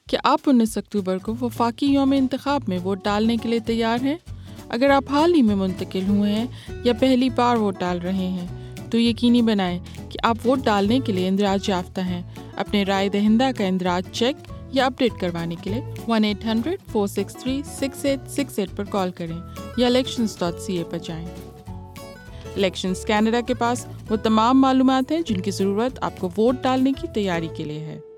क्या आप 19 अक्टूबर को वफाकी यौम इंतखाब में वोट डालने के लिए तैयार हैं? अगर आप हाल ही में मुंतकिल हुए हैं या पहली बार वोट डाल रहे हैं तो यकीनी बनाएं कि आप वोट डालने के लिए इंदराज याफ्ता हैं। अपने राय दहिंदा का इंदराज चेक या अपडेट करवाने के लिए 1-800-463-6868 पर कॉल करें या elections.ca पर जाएं। इलेक्शंस कनाडा के पास वो तमाम मालूमात हैं जिनकी ज़रूरत आपको वोट डालने की तैयारी के लिए है।